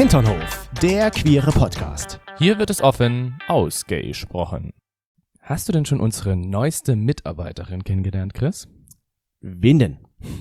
Hinternhof, der queere Podcast. Hier wird es offen ausgesprochen. Hast du denn schon unsere neueste Mitarbeiterin kennengelernt, Chris? Wen denn?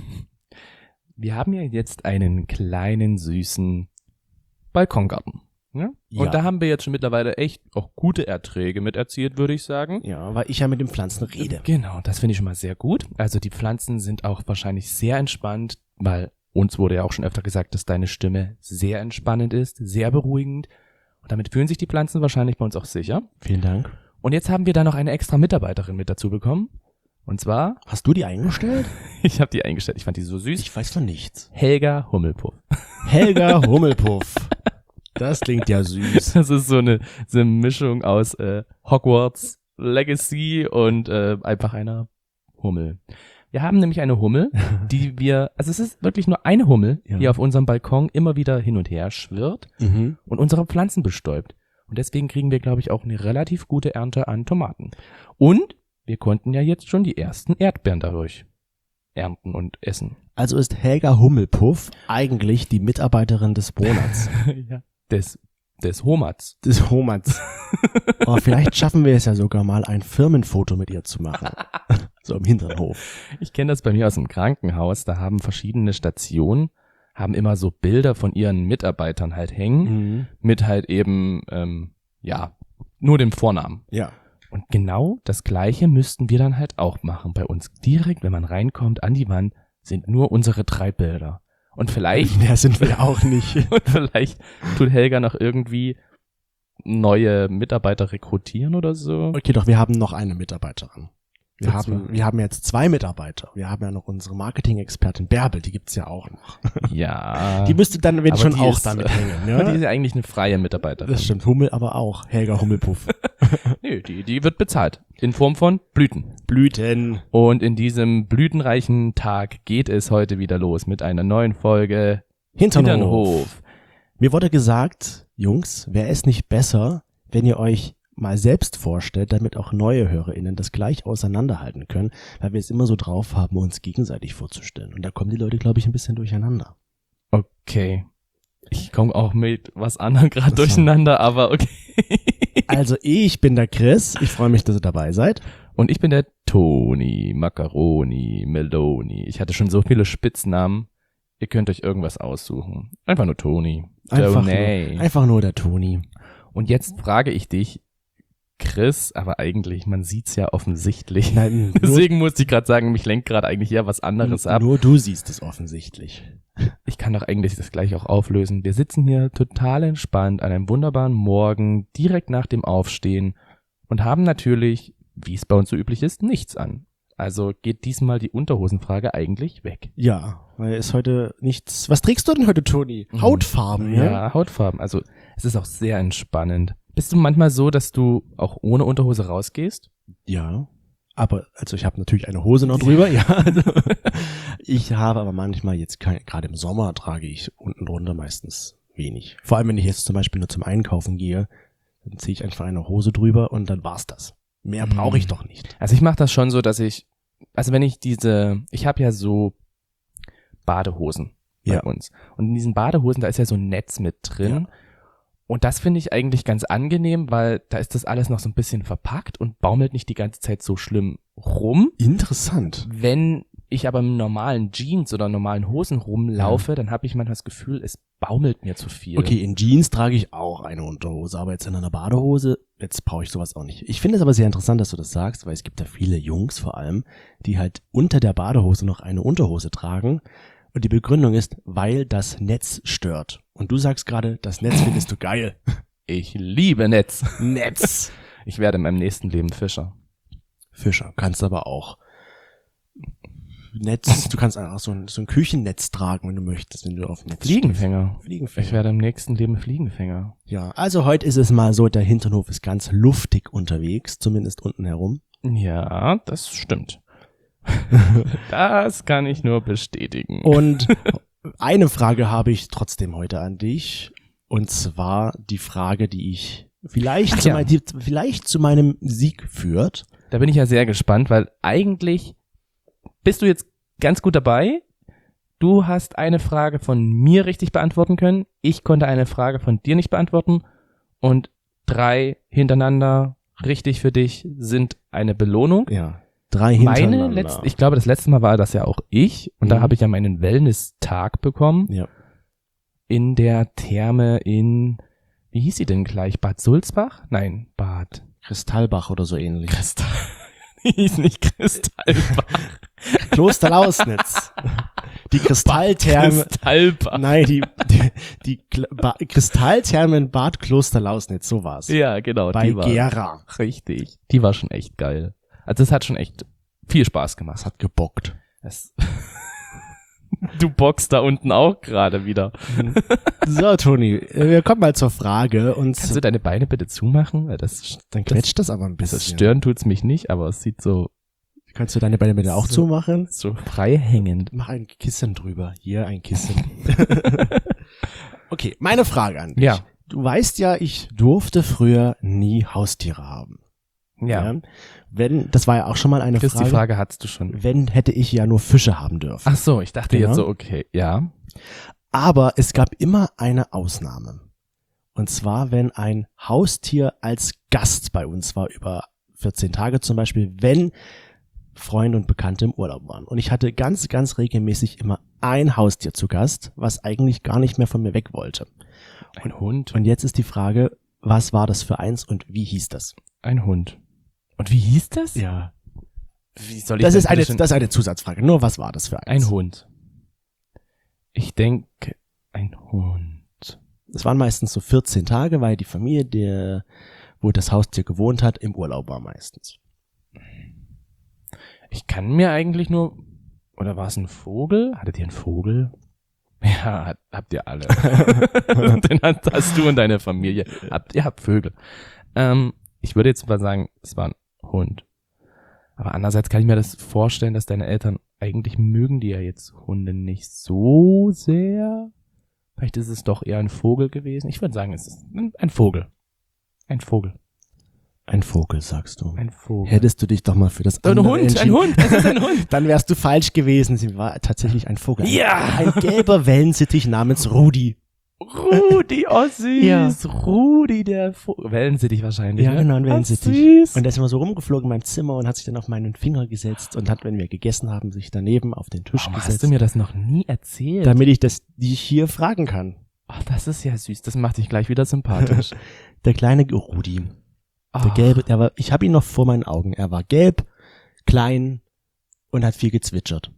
Wir haben ja jetzt einen kleinen, süßen Balkongarten. Ja? Ja. Und da haben wir jetzt schon mittlerweile echt auch gute Erträge mit erzielt, würde ich sagen. Ja, weil ich ja mit den Pflanzen rede. Genau, das finde ich schon mal sehr gut. Also die Pflanzen sind auch wahrscheinlich sehr entspannt, weil uns wurde ja auch schon öfter gesagt, dass deine Stimme sehr entspannend ist, sehr beruhigend. Und damit fühlen sich die Pflanzen wahrscheinlich bei uns auch sicher. Vielen Dank. Und jetzt haben wir da noch eine extra Mitarbeiterin mit dazu bekommen. Und zwar, Hast du die eingestellt? ich habe die eingestellt, ich fand die so süß. Ich weiß von nichts. Helga Hummelpuff. Helga Hummelpuff. Das klingt ja süß. Das ist so eine Mischung aus Hogwarts Legacy und einfach einer Hummel. Wir haben nämlich eine Hummel, also es ist wirklich nur eine Hummel, Ja. die auf unserem Balkon immer wieder hin und her schwirrt Mhm. und unsere Pflanzen bestäubt. Und deswegen kriegen wir, glaube ich, auch eine relativ gute Ernte an Tomaten. Und wir konnten ja jetzt schon die ersten Erdbeeren dadurch ernten und essen. Also ist Helga Hummelpuff eigentlich die Mitarbeiterin des Monats. Ja. Des Homats. Des Homats. Oh, vielleicht schaffen wir es ja sogar mal, ein Firmenfoto mit ihr zu machen. So im Hinternhof. Ich kenne das bei mir aus dem Krankenhaus, da haben verschiedene Stationen, haben immer so Bilder von ihren Mitarbeitern halt hängen, Mhm. mit halt eben, nur dem Vornamen. Ja. Und genau das Gleiche müssten wir dann halt auch machen bei uns. Direkt, wenn man reinkommt, an die Wand sind nur unsere 3 Bilder. Und vielleicht, Mehr sind wir auch nicht. und vielleicht tut Helga noch irgendwie neue Mitarbeiter rekrutieren oder so. Okay, doch, wir haben noch eine Mitarbeiterin. Wir So haben jetzt 2 Mitarbeiter. Wir haben ja noch unsere Marketing-Expertin Bärbel, die gibt's ja auch noch. Ja. Die müsste dann, wenn aber schon, die auch ist, damit hängen. Aber die Ne? ist ja eigentlich eine freie Mitarbeiterin. Das stimmt, Hummel aber auch. Helga Hummelpuff. Nö, die wird bezahlt. In Form von Blüten. Blüten. Und in diesem blütenreichen Tag geht es heute wieder los mit einer neuen Folge Hinternhof. Mir wurde gesagt, Jungs, wäre es nicht besser, wenn ihr euch mal selbst vorstellt, damit auch neue HörerInnen das gleich auseinanderhalten können, weil wir es immer so drauf haben, uns gegenseitig vorzustellen. Und da kommen die Leute, glaube ich, ein bisschen durcheinander. Okay. Ich komme auch mit was anderem gerade So. durcheinander, aber okay. Also ich bin der Chris, ich freue mich, dass ihr dabei seid. Und ich bin der Toni, Macaroni, Meloni. Ich hatte schon so viele Spitznamen. Ihr könnt euch irgendwas aussuchen. Einfach nur Toni. Einfach nur der Toni. Und jetzt frage ich dich, Chris, aber eigentlich, man sieht's ja offensichtlich. Nein, Deswegen musste ich gerade sagen, mich lenkt gerade eigentlich eher was anderes ab. nur du siehst es offensichtlich. Ich kann doch eigentlich das gleich auch auflösen. Wir sitzen hier total entspannt an einem wunderbaren Morgen, direkt nach dem Aufstehen und haben natürlich, wie es bei uns so üblich ist, nichts an. Also geht diesmal die Unterhosenfrage eigentlich weg. Ja, weil es heute nichts... Was trägst du denn heute, Toni? Hautfarben, ja? Ja, Hautfarben. Also es ist auch sehr entspannend. Bist du manchmal so, dass du auch ohne Unterhose rausgehst? Ja. Aber, also ich habe natürlich eine Hose noch drüber, ja. Also, ich habe aber manchmal jetzt gerade im Sommer trage ich unten drunter meistens wenig. Vor allem, wenn ich jetzt zum Beispiel nur zum Einkaufen gehe, dann ziehe ich einfach eine Hose drüber und dann war's das. Mehr brauche ich doch nicht. Also ich mache das schon so, dass ich habe ja so Badehosen bei Ja. uns. Und in diesen Badehosen, da ist ja so ein Netz mit drin. Ja. Und das finde ich eigentlich ganz angenehm, weil da ist das alles noch so ein bisschen verpackt und baumelt nicht die ganze Zeit so schlimm rum. Interessant. Wenn ich aber im normalen Jeans oder normalen Hosen rumlaufe, dann habe ich manchmal das Gefühl, es baumelt mir zu viel. Okay, in Jeans trage ich auch eine Unterhose, aber jetzt in einer Badehose, jetzt brauche ich sowas auch nicht. Ich finde es aber sehr interessant, dass du das sagst, weil es gibt ja viele Jungs vor allem, die halt unter der Badehose noch eine Unterhose tragen. Und die Begründung ist, weil das Netz stört. Und du sagst gerade, das Netz findest du geil. Ich liebe Netz. Netz. Ich werde in meinem nächsten Leben Fischer. Fischer, kannst aber auch Netz, du kannst auch so ein Küchennetz tragen, wenn du möchtest, wenn du auf Netz Fliegenfänger. stehst. Fliegenfänger. Ich werde im nächsten Leben Fliegenfänger. Ja, also heute ist es mal so, der Hinternhof ist ganz luftig unterwegs, zumindest unten herum. Ja, das stimmt. Das kann ich nur bestätigen. Und eine Frage habe ich trotzdem heute an dich. Und zwar die Frage, die ich vielleicht zu meinem Sieg führt. Da bin ich ja sehr gespannt, weil eigentlich bist du jetzt ganz gut dabei, Du hast eine Frage von mir richtig beantworten können. Ich konnte eine Frage von dir nicht beantworten. Und 3 hintereinander richtig für dich sind eine Belohnung. Ja. 3 hintereinander. Ich glaube, das letzte Mal war das ja auch ich. Und da habe ich ja meinen Wellness-Tag bekommen. Ja. In der Therme in, wie hieß sie denn gleich? Bad Sulzbach? Nein, Bad Kristallbach oder so ähnlich. Hieß nicht Kristallbach. Kloster Lausnitz. Die Kristalltherme. Kristallbach. Nein, die Kristalltherme in Bad Kloster Lausnitz, so war's. Ja, genau. Bei die war Gera. richtig. Die war schon echt geil. Also es hat schon echt viel Spaß gemacht. Das hat gebockt. Du boxst da unten auch gerade wieder. So, Toni, wir kommen mal zur Frage. Und Kannst du deine Beine bitte zumachen? Weil dann quetscht das aber ein bisschen. Also stören tut's mich nicht, aber es sieht so... Kannst du deine Beine bitte auch zumachen? So frei hängend. Mach ein Kissen drüber. Hier ein Kissen. Okay, meine Frage an dich. Ja. Du weißt ja, ich durfte früher nie Haustiere haben. Ja. Das war ja auch schon mal eine Frage. Die Frage hattest du schon. Hätte ich ja nur Fische haben dürfen. Ach so, ich dachte Genau. jetzt so, okay, ja. Aber es gab immer eine Ausnahme. Und zwar, wenn ein Haustier als Gast bei uns war, über 14 Tage zum Beispiel, wenn Freunde und Bekannte im Urlaub waren. Und ich hatte ganz, ganz regelmäßig immer ein Haustier zu Gast, was eigentlich gar nicht mehr von mir weg wollte. Ein Hund. Und jetzt ist die Frage, was war das für eins und wie hieß das? Ein Hund. Und wie hieß das? Ja. Wie soll ich Das ist bitte eine Zusatzfrage. Nur was war das für eins? Ein Hund. Ich denke, ein Hund. Es waren meistens so 14 Tage, weil die Familie, wo das Haustier gewohnt hat, im Urlaub war meistens. Ich kann mir eigentlich nur, oder war es ein Vogel? Hattet ihr einen Vogel? Ja, habt ihr alle. Den hast du und deine Familie. Ihr habt Vögel. Ich würde jetzt mal sagen, es war ein Hund. Aber andererseits kann ich mir das vorstellen, dass deine Eltern eigentlich mögen die ja jetzt Hunde nicht so sehr. Vielleicht ist es doch eher ein Vogel gewesen. Ich würde sagen, es ist ein Vogel. Ein Vogel. Ein Vogel, sagst du. Ein Vogel. Hättest du dich doch mal für das Ein andere Hund, entschieden. ein Hund, es ist ein Hund. Dann wärst du falsch gewesen. Sie war tatsächlich ein Vogel. Ja. Ein gelber Wellensittich namens Rudi. Rudi, oh süß. Ja. Rudi, der Wellensittich wahrscheinlich. Ja, ne? genau, ein Ach, Wellensittich. süß. Und der ist immer so rumgeflogen in meinem Zimmer und hat sich dann auf meinen Finger gesetzt und hat, wenn wir gegessen haben, sich daneben auf den Tisch Warum gesetzt. hast du mir das noch nie erzählt? damit ich dich hier fragen kann. Ach, das ist ja süß. Das macht dich gleich wieder sympathisch. Der kleine Rudi. Der Ach, gelbe, ich habe ihn noch vor meinen Augen. Er war gelb, klein und hat viel gezwitschert.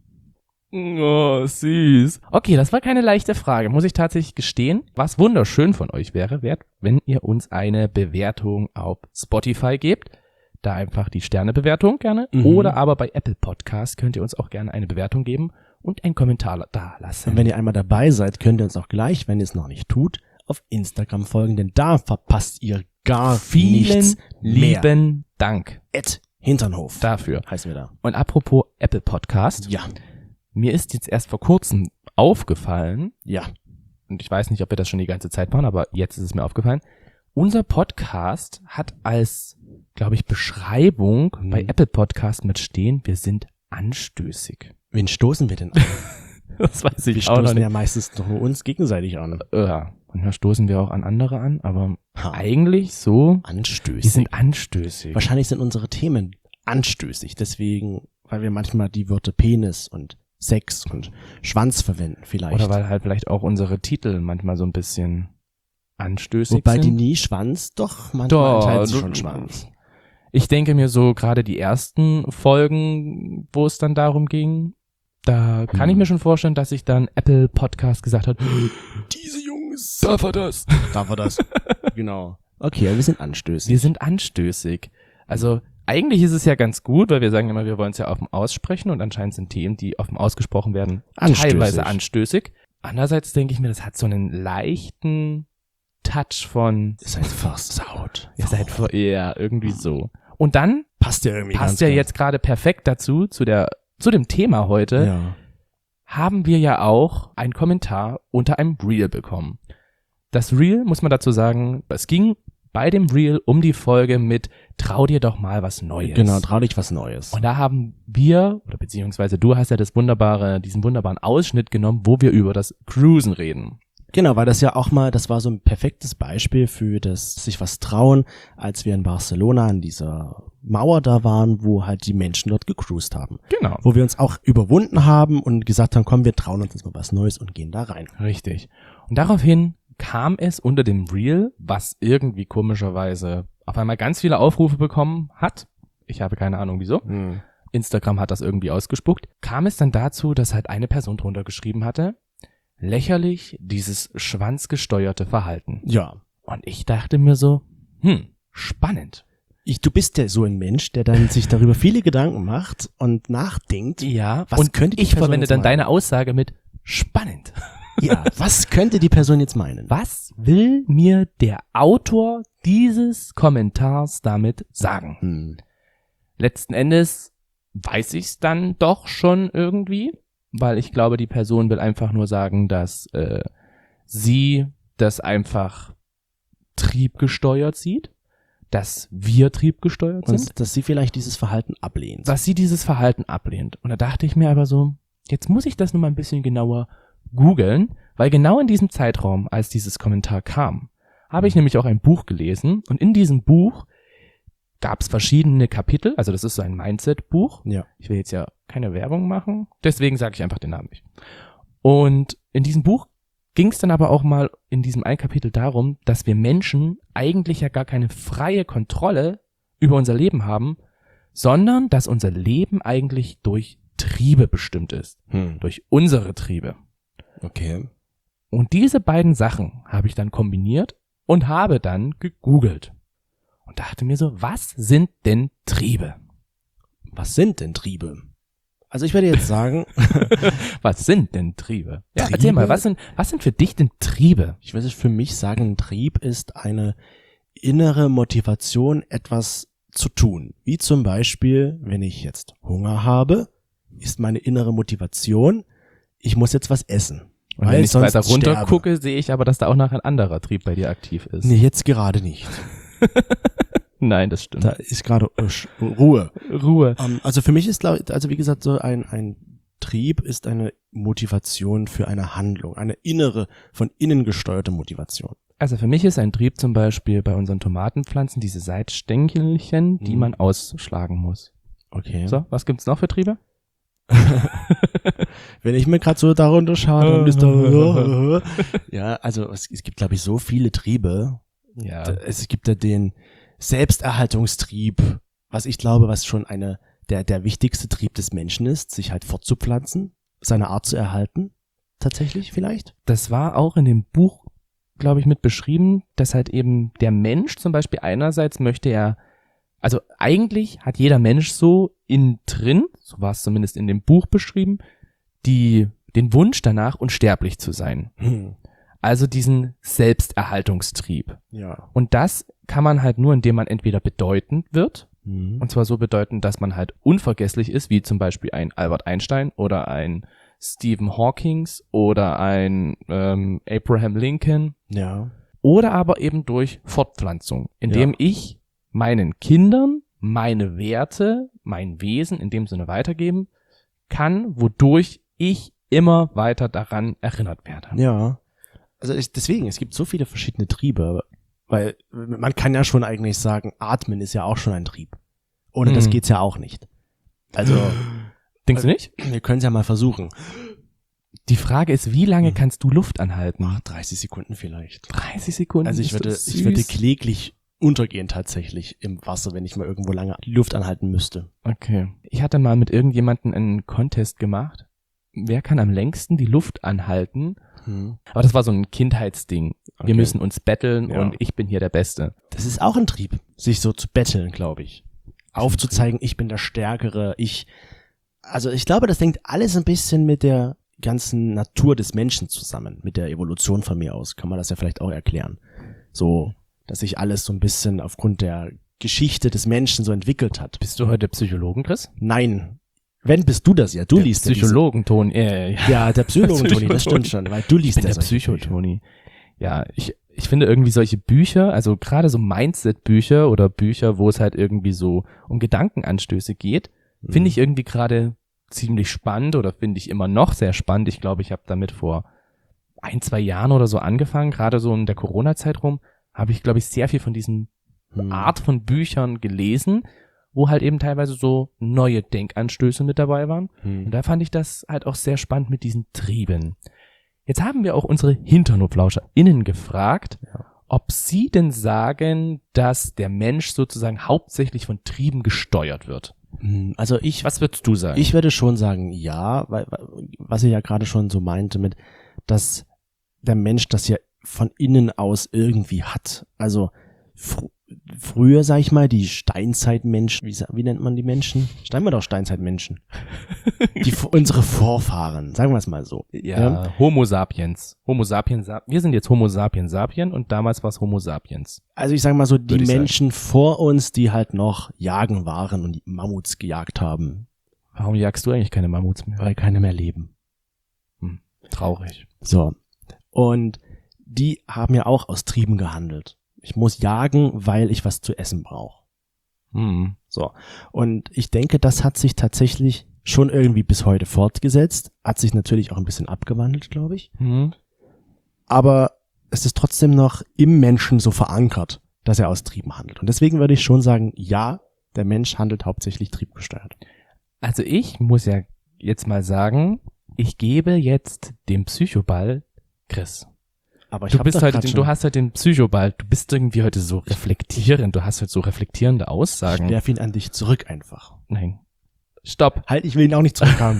Oh, süß. Okay, das war keine leichte Frage, muss ich tatsächlich gestehen. Was wunderschön von euch wäre, wenn ihr uns eine Bewertung auf Spotify gebt. Da einfach die Sternebewertung gerne. Mhm. Oder aber bei Apple Podcast könnt ihr uns auch gerne eine Bewertung geben und einen Kommentar da lassen. Und wenn ihr einmal dabei seid, könnt ihr uns auch gleich, wenn ihr es noch nicht tut, auf Instagram folgen, denn da verpasst ihr gar Vielen nichts mehr. lieben Dank Hinternhof. dafür. Heißen wir da. Und apropos Apple Podcast. Ja. Mir ist jetzt erst vor kurzem aufgefallen, Ja. und ich weiß nicht, ob wir das schon die ganze Zeit machen, aber jetzt ist es mir aufgefallen, unser Podcast hat als, glaube ich, Beschreibung bei Apple Podcast mit stehen, wir sind anstößig. Wen stoßen wir denn an? Das weiß Wir ich auch noch stoßen nicht. ja meistens doch nur uns gegenseitig an. Ja, manchmal stoßen wir auch an andere an, aber Ha. eigentlich so, Anstößig. wir sind anstößig. Wahrscheinlich sind unsere Themen anstößig, deswegen, weil wir manchmal die Wörter Penis und Sex und Schwanz verwenden vielleicht. Oder weil halt vielleicht auch unsere Titel manchmal so ein bisschen anstößig Wobei die sind. nie Schwanz, doch, manchmal enthalten sie schon Schwanz. Ich denke mir so, gerade die ersten Folgen, wo es dann darum ging, da kann ich mir schon vorstellen, dass sich dann Apple Podcast gesagt hat, Diese Jungs. darf er das? Darf er das? Genau. Okay, wir sind anstößig. Wir sind anstößig. Also eigentlich ist es ja ganz gut, weil wir sagen immer, wir wollen es ja offen aussprechen und anscheinend sind Themen, die offen ausgesprochen werden, Anstößig. teilweise anstößig. Andererseits denke ich mir, das hat so einen leichten Touch von, Ihr seid versaut. ihr seid vor, ja, irgendwie so. Und dann Passt ja irgendwie passt ganz ja gut. jetzt gerade perfekt dazu, zu dem Thema heute, Ja. haben wir ja auch einen Kommentar unter einem Reel bekommen. Das Reel, muss man dazu sagen, es ging bei dem Reel um die Folge mit Trau dir doch mal was Neues. Genau, trau dich was Neues. Und da haben wir, oder beziehungsweise du hast ja diesen wunderbaren Ausschnitt genommen, wo wir über das Cruisen reden. Genau, weil das ja auch mal, das war so ein perfektes Beispiel für das sich was trauen, als wir in Barcelona an dieser Mauer da waren, wo halt die Menschen dort gecruised haben. Genau. Wo wir uns auch überwunden haben und gesagt haben, komm, wir trauen uns jetzt mal was Neues und gehen da rein. Richtig. Und daraufhin kam es unter dem Reel, was irgendwie komischerweise auf einmal ganz viele Aufrufe bekommen hat. Ich habe keine Ahnung wieso. Instagram hat das irgendwie ausgespuckt. Kam es dann dazu, dass halt eine Person drunter geschrieben hatte, lächerlich dieses schwanzgesteuerte Verhalten. Ja. Und ich dachte mir so, spannend. Du bist ja so ein Mensch, der dann sich darüber viele Gedanken macht und nachdenkt. Ja, was und könnte die ich Person verwende jetzt dann meinen? deine Aussage mit spannend. Ja, was könnte die Person jetzt meinen? Was will mir der Autor dieses Kommentars damit sagen? Letzten Endes weiß ich's dann doch schon irgendwie, weil ich glaube, die Person will einfach nur sagen, dass sie das einfach triebgesteuert sieht, dass wir triebgesteuert sind. Und dass sie vielleicht dieses Verhalten ablehnt. Dass sie dieses Verhalten ablehnt. Und da dachte ich mir aber so, jetzt muss ich das nur mal ein bisschen genauer googeln, weil genau in diesem Zeitraum, als dieses Kommentar kam, habe ich nämlich auch ein Buch gelesen und in diesem Buch gab es verschiedene Kapitel, also das ist so ein Mindset-Buch. Ja. Ich will jetzt ja keine Werbung machen, deswegen sage ich einfach den Namen nicht. Und in diesem Buch ging es dann aber auch mal in diesem einen Kapitel darum, dass wir Menschen eigentlich ja gar keine freie Kontrolle über unser Leben haben, sondern dass unser Leben eigentlich durch Triebe bestimmt ist. Durch unsere Triebe. Okay. Und diese beiden Sachen habe ich dann kombiniert und habe dann gegoogelt. Und dachte mir so, was sind denn Triebe? Was sind denn Triebe? Also ich würde jetzt sagen, Was sind denn Triebe? Ja, Triebe? erzähl mal, was sind für dich denn Triebe? ich würde für mich sagen, ein Trieb ist eine innere Motivation, etwas zu tun. Wie zum Beispiel, wenn ich jetzt Hunger habe, ist meine innere Motivation, ich muss jetzt was essen. Und weil wenn ich sonst weiter runter sterbe. gucke, sehe ich aber, dass da auch noch ein anderer Trieb bei dir aktiv ist. Nee, jetzt gerade nicht. Nein, das stimmt. Da ist gerade Ruhe. Ruhe. Also für mich ist, also wie gesagt, so ein Trieb ist eine Motivation für eine Handlung, eine innere, von innen gesteuerte Motivation. Also für mich ist ein Trieb zum Beispiel bei unseren Tomatenpflanzen diese Seitstängelchen, die man ausschlagen muss. Okay. So, was gibt's noch für Triebe? Wenn ich mir gerade so darunter schaue, dann ist da ja, also es gibt, glaube ich, so viele Triebe. Ja. Es gibt ja den Selbsterhaltungstrieb, was ich glaube, was schon der wichtigste Trieb des Menschen ist, sich halt fortzupflanzen, seine Art zu erhalten, tatsächlich vielleicht. Das war auch in dem Buch, glaube ich, mit beschrieben, dass halt eben der Mensch zum Beispiel einerseits möchte er, also eigentlich hat jeder Mensch so innen drin, so war es zumindest in dem Buch beschrieben, den Wunsch danach, unsterblich zu sein. Also diesen Selbsterhaltungstrieb. Ja. Und das kann man halt nur, indem man entweder bedeutend wird, und zwar so bedeutend, dass man halt unvergesslich ist, wie zum Beispiel ein Albert Einstein oder ein Stephen Hawkings oder ein Abraham Lincoln. Ja. Oder aber eben durch Fortpflanzung, indem ich meinen Kindern meine Werte, mein Wesen in dem Sinne weitergeben kann, wodurch ich immer weiter daran erinnert werde. Ja. Also deswegen, es gibt so viele verschiedene Triebe, weil man kann ja schon eigentlich sagen, Atmen ist ja auch schon ein Trieb. Ohne das geht's ja auch nicht. Also Denkst du nicht? wir können es ja mal versuchen. Die Frage ist, wie lange kannst du Luft anhalten? 30 Sekunden vielleicht. 30 Sekunden. Also ich würde kläglich untergehen tatsächlich im Wasser, wenn ich mal irgendwo lange die Luft anhalten müsste. Okay. Ich hatte mal mit irgendjemandem einen Contest gemacht. Wer kann am längsten die Luft anhalten? Aber das war so ein Kindheitsding. Okay. Wir müssen uns betteln Ja. und ich bin hier der Beste. Das ist auch ein Trieb, sich so zu betteln, glaube ich. Aufzuzeigen, ich bin der Stärkere, also ich glaube, das hängt alles ein bisschen mit der ganzen Natur des Menschen zusammen, mit der Evolution von mir aus, kann man das ja vielleicht auch erklären. So, dass sich alles so ein bisschen aufgrund der Geschichte des Menschen so entwickelt hat. Bist du heute Psychologen, Chris? Nein, wenn bist du das ja, du Der liest ja Psychologen-Toni. ja, der Psychologen-Toni, das stimmt schon, weil du liest Ich bin ja der solche Bücher. Psychotoni. Ja, ich finde irgendwie solche Bücher, also gerade so Mindset-Bücher oder Bücher, wo es halt irgendwie so um Gedankenanstöße geht, finde ich irgendwie gerade ziemlich spannend oder finde ich immer noch sehr spannend. Ich glaube, ich habe damit vor 1-2 Jahren oder so angefangen, gerade so in der Corona-Zeit rum, habe ich, glaube ich, sehr viel von diesen Art von Büchern gelesen, wo halt eben teilweise so neue Denkanstöße mit dabei waren. Und da fand ich das halt auch sehr spannend mit diesen Trieben. Jetzt haben wir auch unsere HinternoflauscherInnen gefragt, ob sie denn sagen, dass der Mensch sozusagen hauptsächlich von Trieben gesteuert wird. Also Was würdest du sagen? Ich würde schon sagen, ja, weil was ich ja gerade schon so meinte mit, dass der Mensch das ja von innen aus irgendwie hat. Also früher, sag ich mal, die Steinzeitmenschen, wie nennt man die Menschen? Sagen wir doch Steinzeitmenschen. Unsere Vorfahren, sagen wir es mal so. Ja, Homo sapiens. Wir sind jetzt Homo sapiens sapien und damals war es Homo sapiens. Also ich sage mal so, die Würde ich Menschen vor uns, die halt noch jagen waren und die Mammuts gejagt haben, Warum jagst du eigentlich keine Mammuts mehr? weil keine mehr leben. Traurig. So. Und die haben ja auch aus Trieben gehandelt. Ich muss jagen, weil ich was zu essen brauche. So. Und ich denke, das hat sich tatsächlich schon irgendwie bis heute fortgesetzt. Hat sich natürlich auch ein bisschen abgewandelt, glaube ich. Aber es ist trotzdem noch im Menschen so verankert, dass er aus Trieben handelt. Und deswegen würde ich schon sagen, ja, der Mensch handelt hauptsächlich triebgesteuert. Also ich muss ja jetzt mal sagen, ich gebe jetzt dem Psychoball Chris. Aber Du hast halt den Psychoball, du bist irgendwie heute so reflektierend, du hast halt so reflektierende Aussagen. Ich werf ihn an dich zurück einfach. Nein. Stopp. Halt, ich will ihn auch nicht zurückhaben.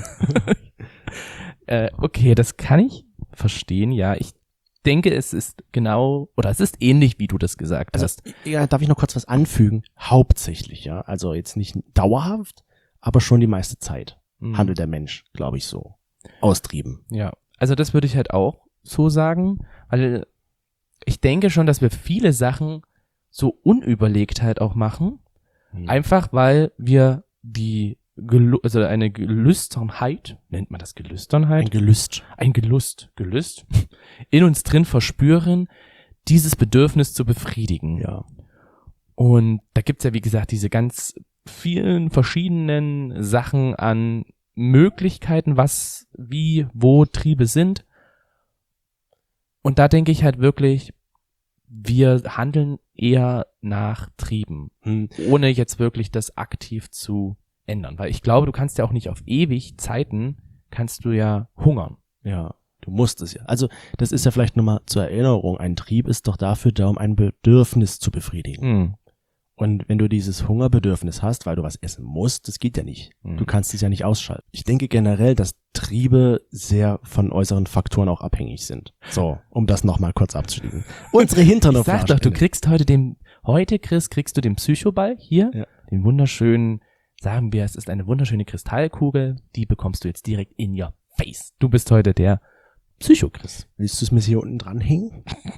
Okay, das kann ich verstehen, ja. Ich denke, es ist genau, oder es ist ähnlich, wie du das gesagt hast. Ja, darf ich noch kurz was anfügen? Hauptsächlich, ja. Also jetzt nicht dauerhaft, aber schon die meiste Zeit handelt der Mensch, glaube ich, so. Austrieben. Ja, also das würde ich halt auch so sagen, weil ich denke schon, dass wir viele Sachen so unüberlegt halt auch machen, einfach weil wir eine Gelüsternheit, nennt man das Gelüsternheit? Ein Gelust in uns drin verspüren, dieses Bedürfnis zu befriedigen. Ja. Und da gibt's ja, wie gesagt, diese ganz vielen verschiedenen Sachen an Möglichkeiten, was, wie, wo Triebe sind. Und da denke ich halt wirklich, wir handeln eher nach Trieben, ohne jetzt wirklich das aktiv zu ändern. Weil ich glaube, du kannst ja auch nicht auf ewig Zeiten, kannst du ja hungern. Ja, du musst es ja. Also das ist ja vielleicht nochmal zur Erinnerung, ein Trieb ist doch dafür da, um ein Bedürfnis zu befriedigen. Und wenn du dieses Hungerbedürfnis hast, weil du was essen musst, das geht ja nicht. Du kannst es ja nicht ausschalten. Ich denke generell, dass Triebe sehr von äußeren Faktoren auch abhängig sind. So, um das nochmal kurz abzuschließen. Unsere Hinternoflasche. Ich sag doch, du kriegst heute, Chris, kriegst du den Psychoball hier, den wunderschönen, sagen wir, es ist eine wunderschöne Kristallkugel, die bekommst du jetzt direkt in your face. Du bist heute der Psycho-Chris. Willst du es mir hier unten dranhängen?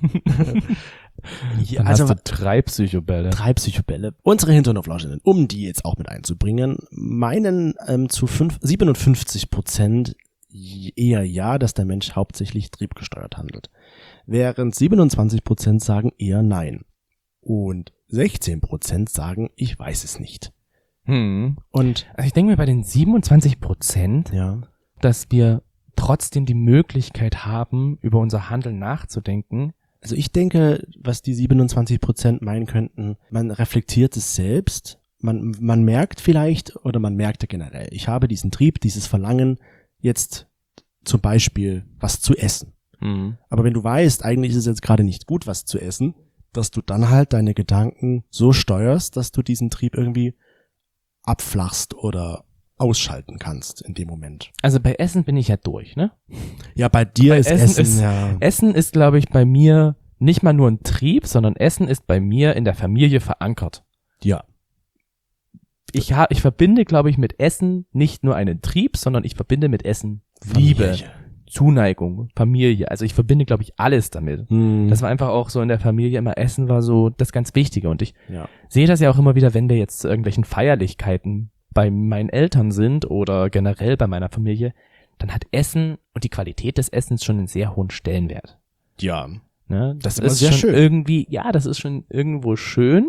Ja, also hast du 3 Psychobälle. 3 Psychobälle. Unsere Hinternoflauschinnen, um die jetzt auch mit einzubringen, meinen zu 57% eher ja, dass der Mensch hauptsächlich triebgesteuert handelt. Während 27% sagen eher nein. Und 16% sagen, ich weiß es nicht. Und also ich denke mir bei den 27%, dass wir trotzdem die Möglichkeit haben, über unser Handeln nachzudenken. Also ich denke, was die 27% meinen könnten, man reflektiert es selbst, man merkt vielleicht oder man merkt generell, ich habe diesen Trieb, dieses Verlangen, jetzt zum Beispiel was zu essen. Aber wenn du weißt, eigentlich ist es jetzt gerade nicht gut, was zu essen, dass du dann halt deine Gedanken so steuerst, dass du diesen Trieb irgendwie abflachst oder ausschalten kannst in dem Moment. Also bei Essen bin ich ja durch, ne? Ja, bei dir ist Essen ja... Essen ist, glaube ich, bei mir nicht mal nur ein Trieb, sondern Essen ist bei mir in der Familie verankert. Ja. Ich verbinde, glaube ich, mit Essen nicht nur einen Trieb, sondern ich verbinde mit Essen Familie. Liebe, Zuneigung, Familie. Also ich verbinde, glaube ich, alles damit. Das war einfach auch so in der Familie immer, Essen war so das ganz Wichtige. Und ich sehe das ja auch immer wieder, wenn wir jetzt zu irgendwelchen Feierlichkeiten bei meinen Eltern sind oder generell bei meiner Familie, dann hat Essen und die Qualität des Essens schon einen sehr hohen Stellenwert. Ja. Ne? Das ist ist sehr schon schön. irgendwie, ja, das ist schon irgendwo schön.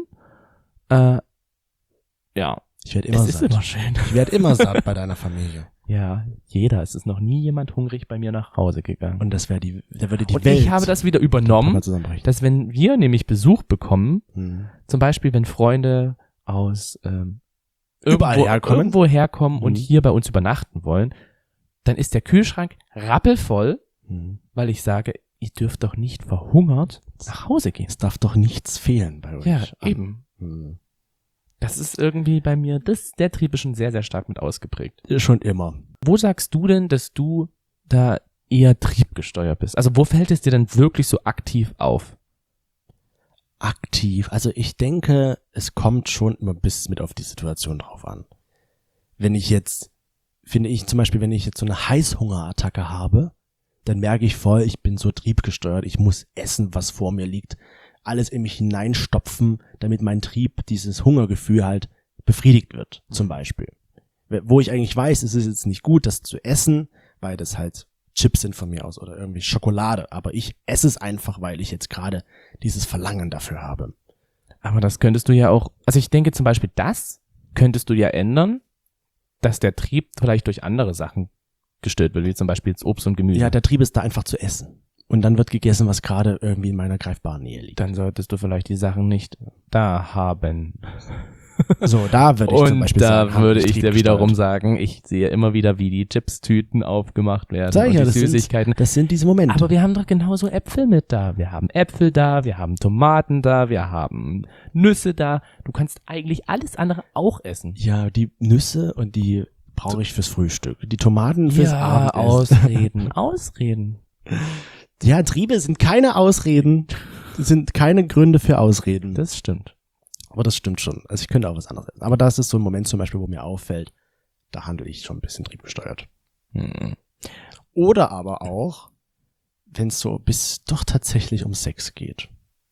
Ja, Ich werde immer es ist satt. immer schön. Ich werde immer satt bei deiner Familie. Ja, jeder. Es ist noch nie jemand hungrig bei mir nach Hause gegangen. Und da würde die Und Welt ich habe das wieder übernommen, zusammenbrechen. dass wenn wir nämlich Besuch bekommen, Hm. zum Beispiel wenn Freunde aus Überall herkommen. irgendwo herkommen und Mhm. hier bei uns übernachten wollen, dann ist der Kühlschrank rappelvoll, Hm. weil ich sage, ihr dürft doch nicht verhungert nach Hause gehen. Es darf doch nichts fehlen bei euch. Ja, eben. Hm. Das ist irgendwie bei mir, der Trieb ist schon sehr, sehr stark mit ausgeprägt. Schon immer. Wo sagst du denn, dass du da eher triebgesteuert bist? Also wo fällt es dir denn wirklich so aktiv auf? Aktiv. Also ich denke, es kommt schon immer bis mit auf die Situation drauf an. Wenn ich jetzt, finde ich zum Beispiel, wenn ich jetzt so eine Heißhungerattacke habe, dann merke ich voll, ich bin so triebgesteuert, ich muss essen, was vor mir liegt, alles in mich hineinstopfen, damit mein Trieb, dieses Hungergefühl halt befriedigt wird, zum Beispiel. Wo ich eigentlich weiß, es ist jetzt nicht gut, das zu essen, weil das halt Chips sind von mir aus oder irgendwie Schokolade, aber ich esse es einfach, weil ich jetzt gerade dieses Verlangen dafür habe. Aber das könntest du ja auch, also ich denke zum Beispiel, das könntest du ja ändern, dass der Trieb vielleicht durch andere Sachen gestört wird, wie zum Beispiel jetzt Obst und Gemüse. Ja, der Trieb ist da einfach zu essen. Und dann wird gegessen, was gerade irgendwie in meiner greifbaren Nähe liegt. Dann solltest du vielleicht die Sachen nicht da haben. So, da würde ich zum Und Beispiel da sagen, würde ich dir triebgesteuert. wiederum sagen, ich sehe immer wieder, wie die Chipstüten aufgemacht werden Sag ich und ja, die das sind- Süßigkeiten. Das sind diese Momente. Aber wir haben doch genauso Äpfel mit da. Wir haben Äpfel da, wir haben Tomaten da, wir haben Nüsse da. Du kannst eigentlich alles andere auch essen. ja, die Nüsse und die brauche ich fürs Frühstück. Die Tomaten fürs Ja, Abendessen. Ausreden. Ja, Triebe sind keine Ausreden. Das sind keine Gründe für Ausreden. Das stimmt. Aber das stimmt schon. Also ich könnte auch was anderes essen. Aber das ist so ein Moment zum Beispiel, wo mir auffällt, da handle ich schon ein bisschen triebgesteuert. Oder aber auch, wenn es so bis doch tatsächlich um Sex geht.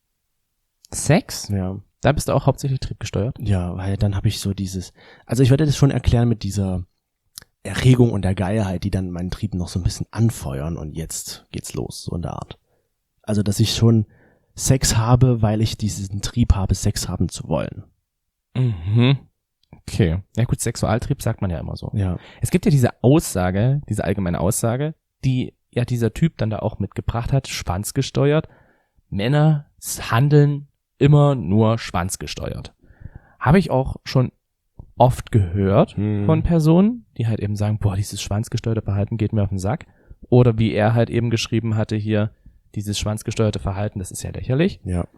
Sex? Ja. Da bist du auch hauptsächlich triebgesteuert. Ja, weil dann habe ich so dieses, also ich werde das schon erklären mit dieser Erregung und der Geilheit, die dann meinen Trieb noch so ein bisschen anfeuern und jetzt geht's los, so in der Art. Also, dass ich schon Sex habe, weil ich diesen Trieb habe, Sex haben zu wollen. Mhm. Okay. Ja gut, Sexualtrieb sagt man ja immer so. Ja. Es gibt ja diese Aussage, diese allgemeine Aussage, die ja dieser Typ dann da auch mitgebracht hat, schwanzgesteuert. Männer handeln immer nur schwanzgesteuert. Habe ich auch schon oft gehört von Personen, die halt eben sagen, boah, dieses schwanzgesteuerte Verhalten geht mir auf den Sack. Oder wie er halt eben geschrieben hatte hier, dieses schwanzgesteuerte Verhalten, das ist ja lächerlich. Ja.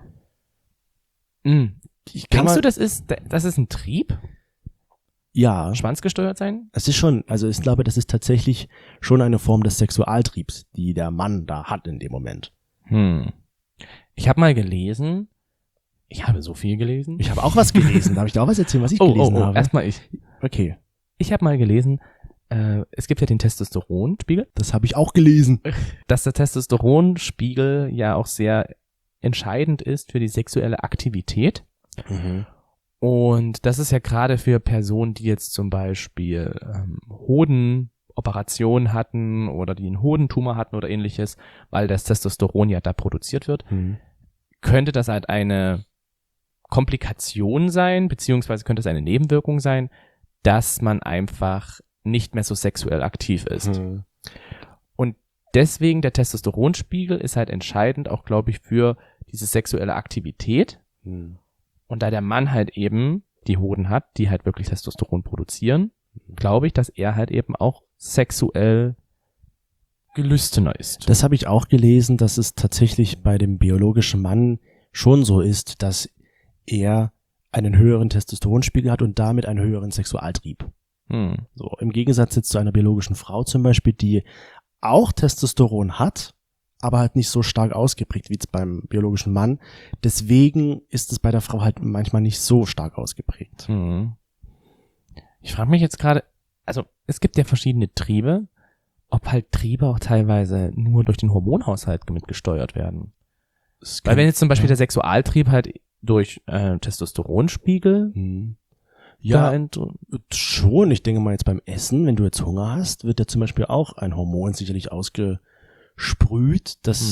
Denkst du, das ist ein Trieb? Ja. Schwanzgesteuert sein? Es ist schon, also ich glaube, das ist tatsächlich schon eine Form des Sexualtriebs, die der Mann da hat in dem Moment. Ich habe mal gelesen, ich habe so viel gelesen. Ich habe auch was gelesen. Darf ich dir auch was erzählen, was ich gelesen habe? Erstmal ich. Okay. Ich habe mal gelesen, es gibt ja den Testosteronspiegel, Das habe ich auch gelesen. dass der Testosteronspiegel ja auch sehr entscheidend ist für die sexuelle Aktivität. Und das ist ja gerade für Personen, die jetzt zum Beispiel Hodenoperationen hatten oder die einen Hodentumor hatten oder ähnliches, weil das Testosteron ja da produziert wird, könnte das halt eine Komplikation sein, beziehungsweise könnte es eine Nebenwirkung sein, dass man einfach nicht mehr so sexuell aktiv ist. Und deswegen der Testosteronspiegel ist halt entscheidend auch, glaube ich, für diese sexuelle Aktivität. Und da der Mann halt eben die Hoden hat, die halt wirklich Testosteron produzieren, glaube ich, dass er halt eben auch sexuell gelüstener ist. Das habe ich auch gelesen, dass es tatsächlich bei dem biologischen Mann schon so ist, dass er einen höheren Testosteronspiegel hat und damit einen höheren Sexualtrieb. So, im Gegensatz jetzt zu einer biologischen Frau zum Beispiel, die auch Testosteron hat, aber halt nicht so stark ausgeprägt wie jetzt beim biologischen Mann. Deswegen ist es bei der Frau halt manchmal nicht so stark ausgeprägt. Ich frage mich jetzt gerade, also es gibt ja verschiedene Triebe, ob halt Triebe auch teilweise nur durch den Hormonhaushalt mitgesteuert werden. Weil wenn jetzt zum Beispiel der Sexualtrieb halt durch Testosteronspiegel Ja, schon. Ich denke mal jetzt beim Essen, wenn du jetzt Hunger hast, wird ja zum Beispiel auch ein Hormon sicherlich ausgesprüht, das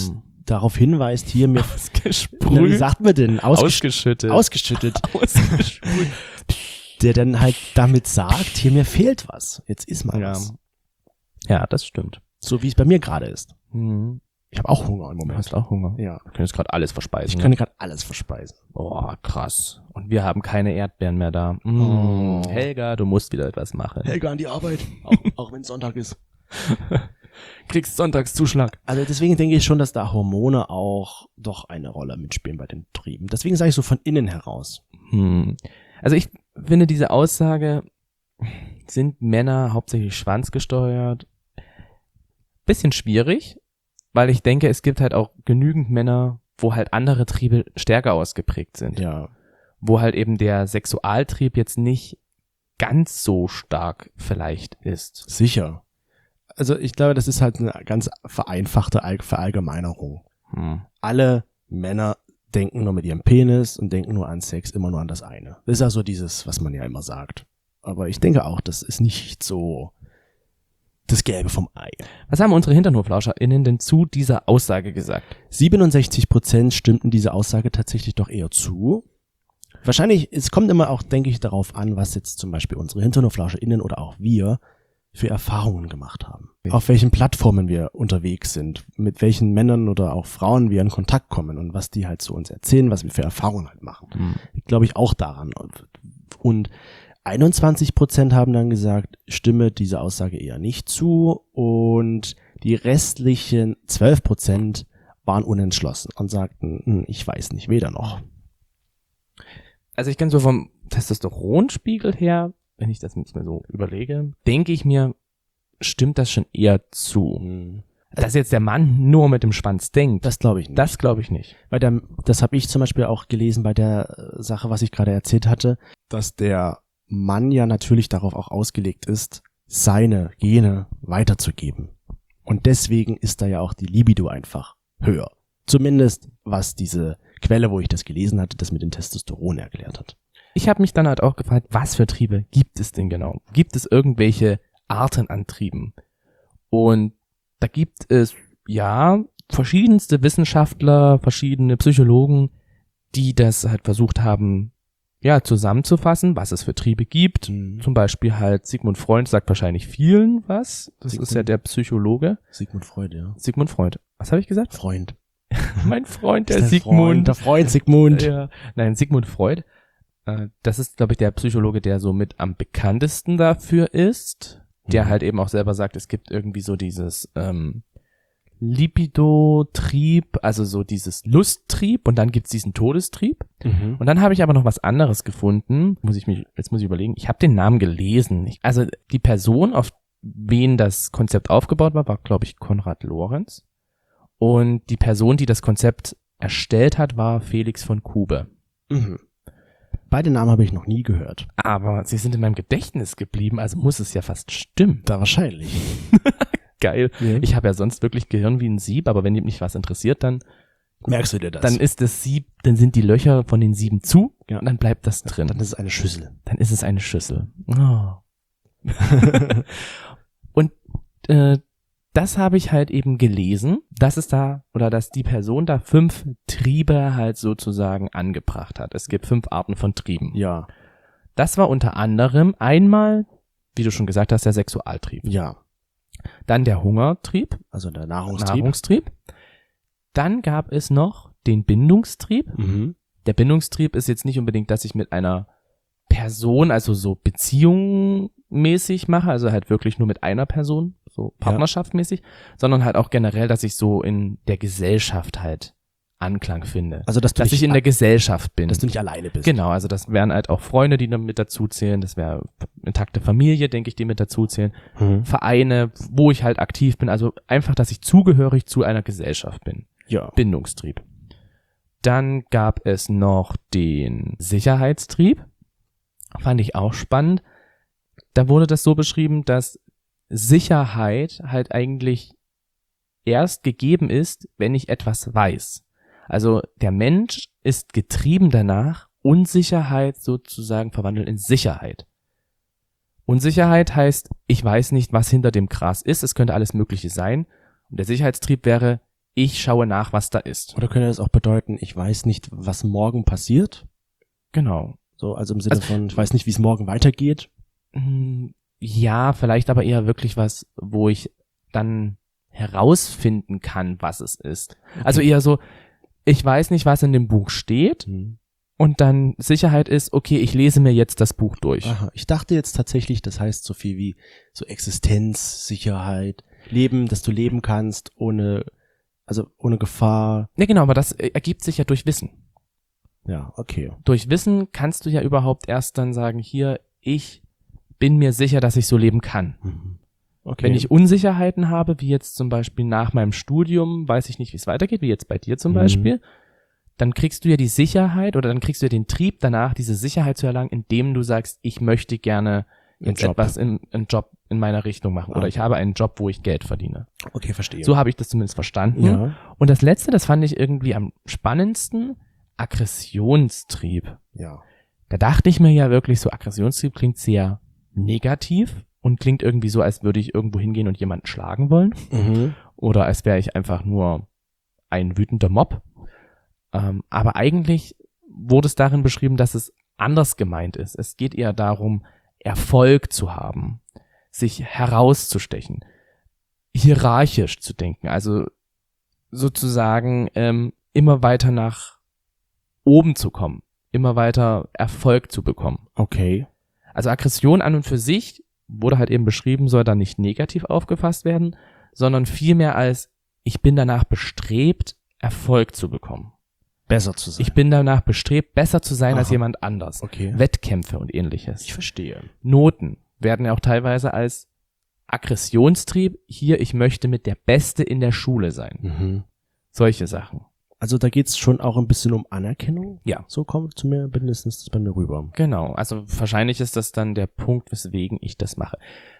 darauf hinweist, hier mir, Ausgesprüht. wie sagt man denn? Ausgeschüttet. Ausgeschüttet. Ausgesprüht. Der dann halt damit sagt, hier mir fehlt was. Jetzt ist mal Ja. was. Ja, das stimmt. So wie es bei mir gerade ist. Mhm. Ich habe auch Hunger im Du Moment. hast auch Hunger. Ja. Du könntest gerade alles verspeisen. Ich ne? kann gerade alles verspeisen. Oh, krass. Und wir haben keine Erdbeeren mehr da. Oh. Helga, du musst wieder etwas machen. Helga an die Arbeit. Auch wenn es Sonntag ist. Kriegst Sonntagszuschlag. Also deswegen denke ich schon, dass da Hormone auch doch eine Rolle mitspielen bei den Trieben. Deswegen sage ich so von innen heraus. Also ich finde diese Aussage, sind Männer hauptsächlich schwanzgesteuert, bisschen schwierig, weil ich denke, es gibt halt auch genügend Männer, wo halt andere Triebe stärker ausgeprägt sind. Ja. Wo halt eben der Sexualtrieb jetzt nicht ganz so stark vielleicht ist. Sicher. Also ich glaube, das ist halt eine ganz vereinfachte Verallgemeinerung. Alle Männer denken nur mit ihrem Penis und denken nur an Sex, immer nur an das eine. Das ist ja so dieses, was man ja immer sagt. Aber ich denke auch, das ist nicht so das Gelbe vom Ei. Was haben unsere HinternhoflauscherInnen denn zu dieser Aussage gesagt? 67% stimmten dieser Aussage tatsächlich doch eher zu. Wahrscheinlich, es kommt immer auch, denke ich, darauf an, was jetzt zum Beispiel unsere HinternhoflauscherInnen oder auch wir für Erfahrungen gemacht haben. Auf welchen Plattformen wir unterwegs sind, mit welchen Männern oder auch Frauen wir in Kontakt kommen und was die halt zu uns erzählen, was wir für Erfahrungen halt machen. Glaube ich auch daran. Und 21% haben dann gesagt, stimme diese Aussage eher nicht zu, und die restlichen 12% waren unentschlossen und sagten, ich weiß nicht, weder noch. Also ich kann so vom Testosteronspiegel her, wenn ich das jetzt mal so überlege, denke ich mir, stimmt das schon eher zu. Dass jetzt der Mann nur mit dem Schwanz denkt, Das glaube ich nicht. das glaube ich nicht. Weil das habe ich zum Beispiel auch gelesen bei der Sache, was ich gerade erzählt hatte, dass der Mann ja natürlich darauf auch ausgelegt ist, seine Gene weiterzugeben. Und deswegen ist da ja auch die Libido einfach höher. Zumindest was diese Quelle, wo ich das gelesen hatte, das mit dem Testosteron erklärt hat. Ich habe mich dann halt auch gefragt, was für Triebe gibt es denn genau? Gibt es irgendwelche Arten an Trieben? Und da gibt es, ja, verschiedenste Wissenschaftler, verschiedene Psychologen, die das halt versucht haben, ja, zusammenzufassen, was es für Triebe gibt. Zum Beispiel halt Sigmund Freud sagt wahrscheinlich vielen was. Das ist ja der Psychologe. Sigmund Freud, ja. Sigmund Freud. Was habe ich gesagt? Freund. Mein Freund, der Ist Sigmund. Der Freund Sigmund. Ja. Nein, Sigmund Freud. Das ist, glaube ich, der Psychologe, der so mit am bekanntesten dafür ist. Der halt eben auch selber sagt, es gibt irgendwie so dieses Libido-Trieb, also so dieses Lusttrieb, und dann gibt's diesen Todestrieb. Und dann habe ich aber noch was anderes gefunden. Jetzt muss ich überlegen. Ich habe den Namen gelesen. Also die Person, auf wen das Konzept aufgebaut war, glaube ich, Konrad Lorenz. Und die Person, die das Konzept erstellt hat, war Felix von Kube. Beide Namen habe ich noch nie gehört. Aber sie sind in meinem Gedächtnis geblieben, also muss es ja fast stimmen. Da wahrscheinlich. Geil. Ja. Ich habe ja sonst wirklich Gehirn wie ein Sieb, aber wenn mich was interessiert, dann Merkst du dir das? dann ist das Sieb, dann sind die Löcher von den Sieben zu, Ja. und dann bleibt das drin. Dann ist es eine Schüssel. Dann ist es eine Schüssel. Oh. Und das habe ich halt eben gelesen, dass es da, oder dass die Person da 5 Triebe halt sozusagen angebracht hat. Es gibt 5 Arten von Trieben. Ja. Das war unter anderem einmal, wie du schon gesagt hast, der Sexualtrieb. Ja. Dann der Hungertrieb, Also der Nahrungstrieb. Nahrungstrieb. Dann gab es noch den Bindungstrieb. Der Bindungstrieb ist jetzt nicht unbedingt, dass ich mit einer Person, also so beziehungsmäßig mache, also halt wirklich nur mit einer Person, so partnerschaftmäßig, sondern halt auch generell, dass ich so in der Gesellschaft halt Anklang finde. Also dass ich in der Gesellschaft bin. Dass du nicht alleine bist. Genau, also das wären halt auch Freunde, die dann mit dazu zählen, das wäre intakte Familie, denke ich, die mit dazu zählen, Vereine, wo ich halt aktiv bin, also einfach, dass ich zugehörig zu einer Gesellschaft bin. Ja. Bindungstrieb. Dann gab es noch den Sicherheitstrieb. Fand ich auch spannend. Da wurde das so beschrieben, dass Sicherheit halt eigentlich erst gegeben ist, wenn ich etwas weiß. Also der Mensch ist getrieben danach, Unsicherheit sozusagen verwandeln in Sicherheit. Unsicherheit heißt, ich weiß nicht, was hinter dem Gras ist, es könnte alles Mögliche sein. Und der Sicherheitstrieb wäre, ich schaue nach, was da ist. Oder könnte das auch bedeuten, ich weiß nicht, was morgen passiert? Genau. So, also im Sinne von, ich weiß nicht, wie es morgen weitergeht. Ja, vielleicht aber eher wirklich was, wo ich dann herausfinden kann, was es ist. Okay. Also eher so, ich weiß nicht, was in dem Buch steht und dann Sicherheit ist, okay, ich lese mir jetzt das Buch durch. Aha, ich dachte jetzt tatsächlich, das heißt so viel wie so Existenz, Sicherheit, Leben, dass du leben kannst ohne Gefahr. Ja, genau, aber das ergibt sich ja durch Wissen. Ja, okay. Durch Wissen kannst du ja überhaupt erst dann sagen, hier, ich bin mir sicher, dass ich so leben kann. Okay. Wenn ich Unsicherheiten habe, wie jetzt zum Beispiel nach meinem Studium, weiß ich nicht, wie es weitergeht, wie jetzt bei dir zum Beispiel, dann kriegst du ja die Sicherheit oder dann kriegst du ja den Trieb danach, diese Sicherheit zu erlangen, indem du sagst, ich möchte gerne jetzt etwas einen Job in meiner Richtung machen oder ich habe einen Job, wo ich Geld verdiene. Okay, verstehe. So habe ich das zumindest verstanden. Ja. Und das Letzte, das fand ich irgendwie am spannendsten, Aggressionstrieb. Ja. Da dachte ich mir ja wirklich so, Aggressionstrieb klingt sehr negativ und klingt irgendwie so, als würde ich irgendwo hingehen und jemanden schlagen wollen. Oder als wäre ich einfach nur ein wütender Mob. Aber eigentlich wurde es darin beschrieben, dass es anders gemeint ist. Es geht eher darum, Erfolg zu haben, sich herauszustechen, hierarchisch zu denken, also sozusagen immer weiter nach oben zu kommen, immer weiter Erfolg zu bekommen. Okay. Also Aggression an und für sich wurde halt eben beschrieben, soll dann nicht negativ aufgefasst werden, sondern vielmehr als, ich bin danach bestrebt, Erfolg zu bekommen. Besser zu sein. Ich bin danach bestrebt, besser zu sein als jemand anders. Okay. Wettkämpfe und ähnliches. Ich verstehe. Noten werden ja auch teilweise als Aggressionstrieb, hier, ich möchte mit der Beste in der Schule sein. Solche Sachen. Also da geht's schon auch ein bisschen um Anerkennung? Ja. So kommt zu mir, mindestens das bei mir rüber. Genau, also wahrscheinlich ist das dann der Punkt, weswegen ich das mache.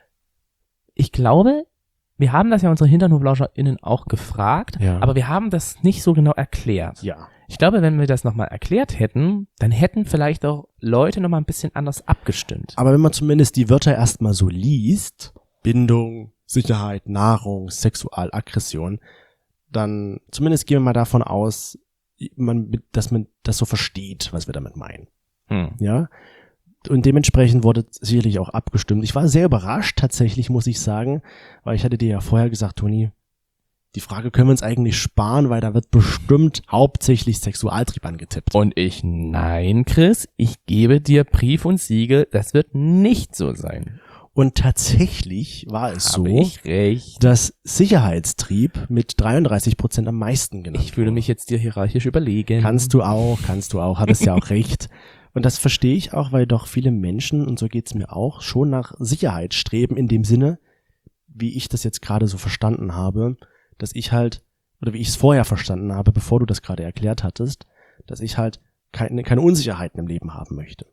Ich glaube, wir haben das ja unsere HinternhoflauscherInnen auch gefragt, aber wir haben das nicht so genau erklärt. Ja. Ich glaube, wenn wir das nochmal erklärt hätten, dann hätten vielleicht auch Leute nochmal ein bisschen anders abgestimmt. Aber wenn man zumindest die Wörter erstmal so liest, Bindung, Sicherheit, Nahrung, Sexualaggression, dann zumindest gehen wir mal davon aus, dass man das so versteht, was wir damit meinen. Ja. Und dementsprechend wurde sicherlich auch abgestimmt. Ich war sehr überrascht tatsächlich, muss ich sagen, weil ich hatte dir ja vorher gesagt, Toni, die Frage können wir uns eigentlich sparen, weil da wird bestimmt hauptsächlich Sexualtrieb angetippt. Und nein, Chris, ich gebe dir Brief und Siegel, das wird nicht so sein. Und tatsächlich war es so, ich recht, dass Sicherheitstrieb mit 33% am meisten genannt Ich fühle mich jetzt dir hierarchisch überlegen. Kannst du auch, hattest ja auch recht. Und das verstehe ich auch, weil doch viele Menschen, und so geht's mir auch, schon nach Sicherheit streben in dem Sinne, wie ich das jetzt gerade so verstanden habe, dass ich halt, oder wie ich es vorher verstanden habe, bevor du das gerade erklärt hattest, dass ich halt keine Unsicherheiten im Leben haben möchte.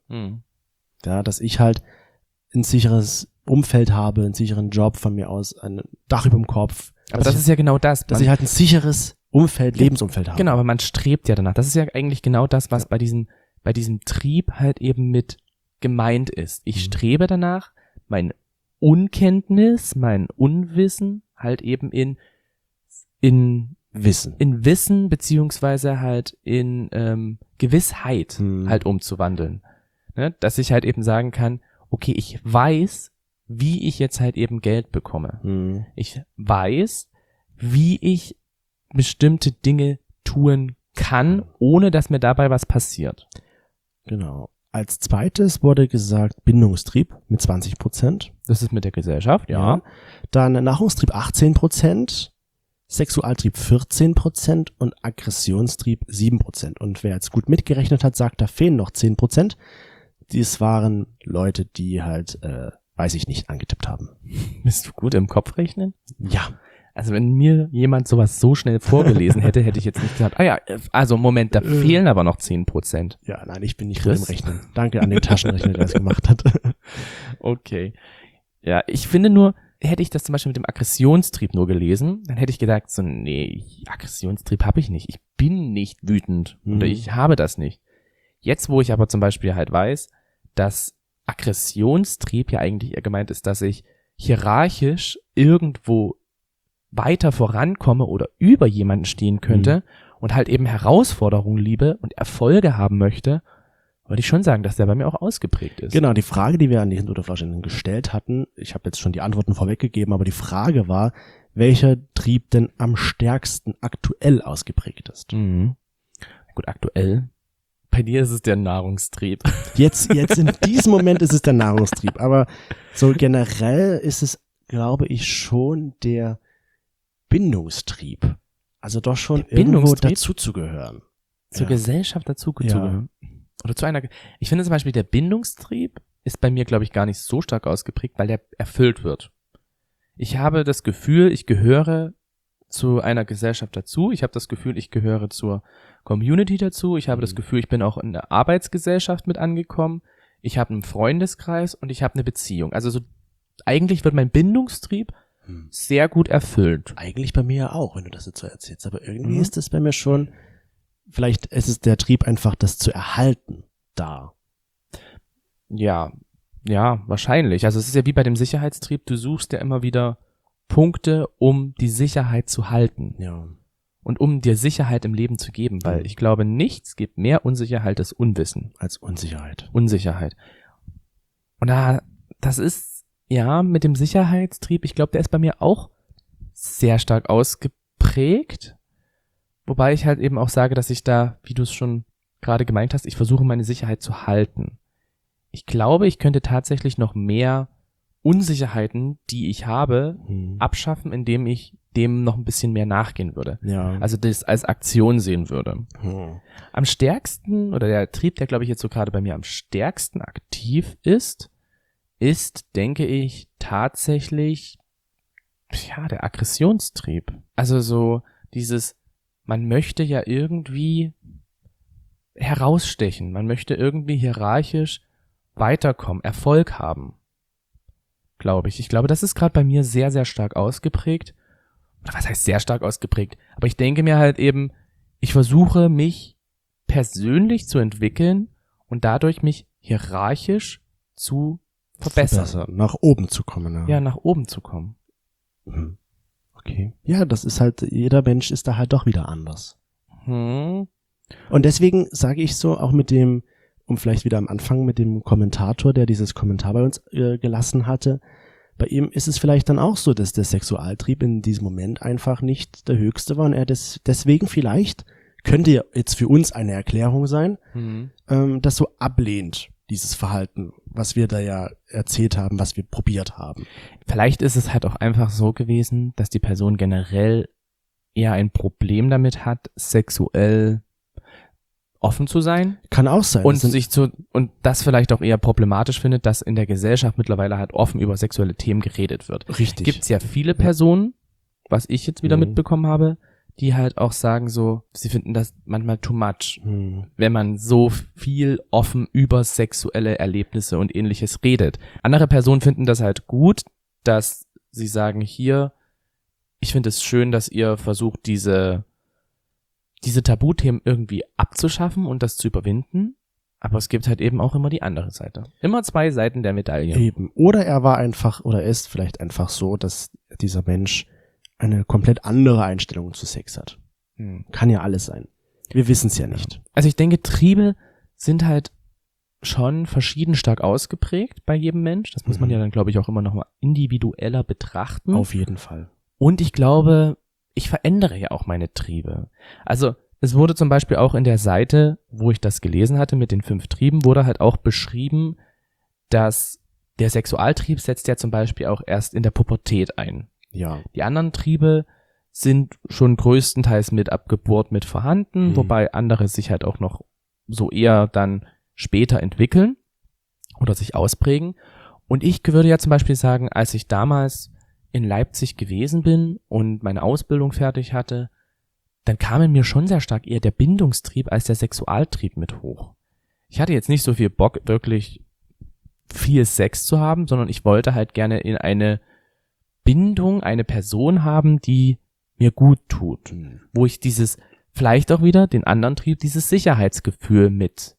Ja, dass ich halt ein sicheres Umfeld habe, einen sicheren Job von mir aus, ein Dach über dem Kopf. Aber das ist ja genau das. Dass ich halt ein sicheres Umfeld, Lebensumfeld habe. Genau, aber man strebt ja danach. Das ist ja eigentlich genau das, was bei diesem Trieb halt eben mit gemeint ist. Ich strebe danach, mein Unkenntnis, mein Unwissen halt eben in Wissen beziehungsweise halt in Gewissheit halt umzuwandeln. Ne? Dass ich halt eben sagen kann, okay, ich weiß, wie ich jetzt halt eben Geld bekomme. Ich weiß, wie ich bestimmte Dinge tun kann, ohne dass mir dabei was passiert. Genau. Als zweites wurde gesagt Bindungstrieb mit 20%. Das ist mit der Gesellschaft, ja. Dann Nahrungstrieb 18%, Sexualtrieb 14% und Aggressionstrieb 7%. Und wer jetzt gut mitgerechnet hat, sagt, da fehlen noch 10%. Dies waren Leute, die halt, weiß ich nicht, angetippt haben. Bist du gut im Kopf rechnen? Ja. Also wenn mir jemand sowas so schnell vorgelesen hätte, hätte ich jetzt nicht gesagt, also Moment, da fehlen aber noch 10%. Ja, nein, ich bin nicht gut im Rechnen. Danke an den Taschenrechner, der das gemacht hat. Okay. Ja, ich finde nur, hätte ich das zum Beispiel mit dem Aggressionstrieb nur gelesen, dann hätte ich gedacht, so, nee, Aggressionstrieb habe ich nicht. Ich bin nicht wütend oder ich habe das nicht. Jetzt, wo ich aber zum Beispiel halt weiß, dass Aggressionstrieb ja eigentlich eher gemeint ist, dass ich hierarchisch irgendwo weiter vorankomme oder über jemanden stehen könnte und halt eben Herausforderungen liebe und Erfolge haben möchte, würde ich schon sagen, dass der bei mir auch ausgeprägt ist. Genau, die Frage, die wir an die Hinterflaschen gestellt hatten, ich habe jetzt schon die Antworten vorweggegeben, aber die Frage war, welcher Trieb denn am stärksten aktuell ausgeprägt ist. Mhm. Gut, aktuell. Bei dir ist es der Nahrungstrieb. Jetzt in diesem Moment ist es der Nahrungstrieb, aber so generell ist es, glaube ich, schon der Bindungstrieb. Also doch schon Der irgendwo Bindungstrieb? dazuzugehören. Zur Gesellschaft dazugehören. Oder zu einer, ich finde zum Beispiel, der Bindungstrieb ist bei mir, glaube ich, gar nicht so stark ausgeprägt, weil der erfüllt wird. Ich habe das Gefühl, ich gehöre zu einer Gesellschaft dazu. Ich habe das Gefühl, ich gehöre zur Community dazu. Ich habe das Gefühl, ich bin auch in der Arbeitsgesellschaft mit angekommen. Ich habe einen Freundeskreis und ich habe eine Beziehung. Also so, eigentlich wird mein Bindungstrieb sehr gut erfüllt. Eigentlich bei mir ja auch, wenn du das jetzt so erzählst. Aber irgendwie ist es bei mir schon, vielleicht ist es der Trieb einfach, das zu erhalten, da. Ja, wahrscheinlich. Also es ist ja wie bei dem Sicherheitstrieb, du suchst ja immer wieder Punkte, um die Sicherheit zu halten. Ja. Und um dir Sicherheit im Leben zu geben, weil ich glaube, nichts gibt mehr Unsicherheit als Unwissen. Als Unsicherheit. Und das ist, ja, mit dem Sicherheitstrieb, ich glaube, der ist bei mir auch sehr stark ausgeprägt. Wobei ich halt eben auch sage, dass ich da, wie du es schon gerade gemeint hast, ich versuche meine Sicherheit zu halten. Ich glaube, ich könnte tatsächlich noch mehr Unsicherheiten, die ich habe, abschaffen, indem ich dem noch ein bisschen mehr nachgehen würde. Ja. Also das als Aktion sehen würde. Am stärksten, oder der Trieb, der glaube ich jetzt so gerade bei mir am stärksten aktiv ist, denke ich, tatsächlich, ja, der Aggressionstrieb. Also so dieses, man möchte ja irgendwie herausstechen, man möchte irgendwie hierarchisch weiterkommen, Erfolg haben, glaube ich. Ich glaube, das ist gerade bei mir sehr, sehr stark ausgeprägt. Oder was heißt sehr stark ausgeprägt? Aber ich denke mir halt eben, ich versuche mich persönlich zu entwickeln und dadurch mich hierarchisch zu verbessern. Nach oben zu kommen. Ja, nach oben zu kommen. Okay. Ja, das ist halt, jeder Mensch ist da halt doch wieder anders. Und Und deswegen sage ich so, auch mit dem, um vielleicht wieder am Anfang mit dem Kommentator, der dieses Kommentar bei uns gelassen hatte, bei ihm ist es vielleicht dann auch so, dass der Sexualtrieb in diesem Moment einfach nicht der höchste war und er deswegen vielleicht, könnte ja jetzt für uns eine Erklärung sein, das so ablehnt, dieses Verhalten, was wir da ja erzählt haben, was wir probiert haben. vielleicht ist es halt auch einfach so gewesen, dass die Person generell eher ein Problem damit hat, sexuell offen zu sein. Kann auch sein. Und und das vielleicht auch eher problematisch findet, dass in der Gesellschaft mittlerweile halt offen über sexuelle Themen geredet wird. Richtig. Gibt's ja viele Personen, was ich jetzt wieder mitbekommen habe, die halt auch sagen so, sie finden das manchmal too much, wenn man so viel offen über sexuelle Erlebnisse und Ähnliches redet. Andere Personen finden das halt gut, dass sie sagen, hier, ich finde es schön, dass ihr versucht, diese Tabuthemen irgendwie abzuschaffen und das zu überwinden. Aber es gibt halt eben auch immer die andere Seite. Immer zwei Seiten der Medaille. Eben. Oder er war einfach, oder ist vielleicht einfach so, dass dieser Mensch eine komplett andere Einstellung zu Sex hat. Kann ja alles sein. Wir wissen es ja nicht. Also ich denke, Triebe sind halt schon verschieden stark ausgeprägt bei jedem Mensch. Das muss man ja dann, glaube ich, auch immer noch mal individueller betrachten. Auf jeden Fall. Und ich glaube, ich verändere ja auch meine Triebe. Also es wurde zum Beispiel auch in der Seite, wo ich das gelesen hatte mit den 5 Trieben, wurde halt auch beschrieben, dass der Sexualtrieb setzt ja zum Beispiel auch erst in der Pubertät ein. Ja. Die anderen Triebe sind schon größtenteils mit ab Geburt mit vorhanden, wobei andere sich halt auch noch so eher dann später entwickeln oder sich ausprägen. Und ich würde ja zum Beispiel sagen, als ich damals in Leipzig gewesen bin und meine Ausbildung fertig hatte, dann kam in mir schon sehr stark eher der Bindungstrieb als der Sexualtrieb mit hoch. Ich hatte jetzt nicht so viel Bock, wirklich viel Sex zu haben, sondern ich wollte halt gerne in eine Bindung, eine Person haben, die mir gut tut, wo ich dieses, vielleicht auch wieder den anderen Trieb, dieses Sicherheitsgefühl mit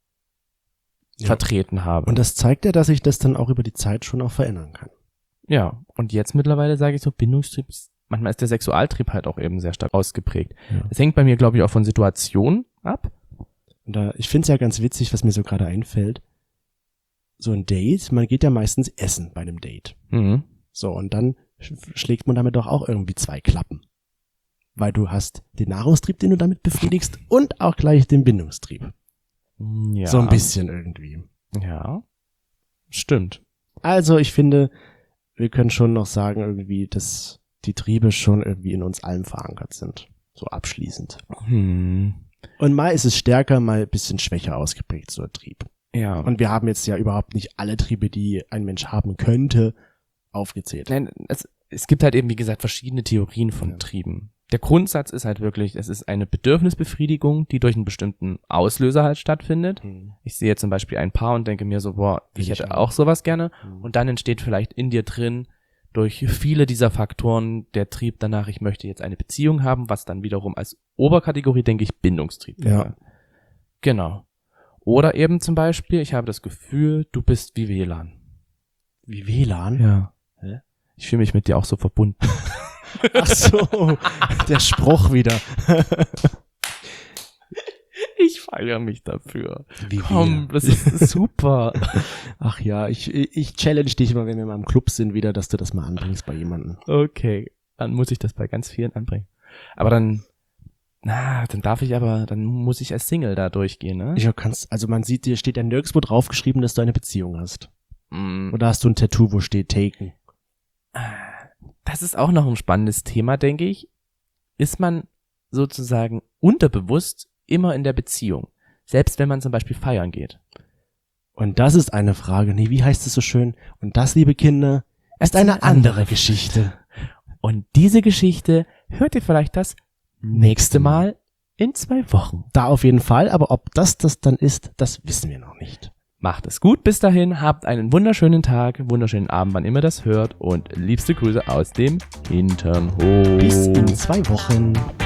vertreten habe. Und das zeigt ja, dass sich das dann auch über die Zeit schon auch verändern kann. Ja, und jetzt mittlerweile sage ich so, Bindungstrieb ist manchmal ist der Sexualtrieb halt auch eben sehr stark ausgeprägt. Ja. Das hängt bei mir, glaube ich, auch von Situationen ab. Und ich finde es ja ganz witzig, was mir so gerade einfällt. So ein Date, man geht ja meistens essen bei einem Date. Mhm. So, und dann schlägt man damit doch auch irgendwie 2 Klappen. Weil du hast den Nahrungstrieb, den du damit befriedigst und auch gleich den Bindungstrieb. Ja. So ein bisschen irgendwie. Ja, stimmt. Also ich finde, wir können schon noch sagen irgendwie, dass die Triebe schon irgendwie in uns allen verankert sind. So abschließend. Und mal ist es stärker, mal ein bisschen schwächer ausgeprägt, so ein Trieb. Ja. Und wir haben jetzt ja überhaupt nicht alle Triebe, die ein Mensch haben könnte, aufgezählt. Nein, es gibt halt eben, wie gesagt, verschiedene Theorien von Trieben. Der Grundsatz ist halt wirklich, es ist eine Bedürfnisbefriedigung, die durch einen bestimmten Auslöser halt stattfindet. Ich sehe zum Beispiel ein Paar und denke mir so, boah, ich hätte auch sowas gerne. Und dann entsteht vielleicht in dir drin durch viele dieser Faktoren der Trieb danach, ich möchte jetzt eine Beziehung haben, was dann wiederum als Oberkategorie, denke ich, Bindungstrieb wäre. Ja. Genau. Oder eben zum Beispiel, ich habe das Gefühl, du bist wie WLAN. Wie WLAN? Ja. Hä? Ich fühle mich mit dir auch so verbunden. Ach so, der Spruch wieder. Ich feiere mich dafür. Wie Komm, WLAN. das ist super. Ach ja, ich challenge dich immer, wenn wir mal im Club sind wieder, dass du das mal anbringst bei jemandem. Okay, dann muss ich das bei ganz vielen anbringen. Aber dann muss ich als Single da durchgehen, ne? Also man sieht, dir steht ja nirgendwo draufgeschrieben, dass du eine Beziehung hast. Mm. Oder hast du ein Tattoo, wo steht Taken? Das ist auch noch ein spannendes Thema, denke ich. Ist man sozusagen unterbewusst immer in der Beziehung? Selbst wenn man zum Beispiel feiern geht. Und das ist eine Frage, nee, wie heißt es so schön? Und das, liebe Kinder, ist eine andere Geschichte. Und diese Geschichte hört ihr vielleicht das nächste Mal in 2 Wochen. Da auf jeden Fall, aber ob das dann ist, das wissen wir noch nicht. Macht es gut bis dahin, habt einen wunderschönen Tag, wunderschönen Abend, wann immer das hört und liebste Grüße aus dem Hinternhof. Bis in 2 Wochen.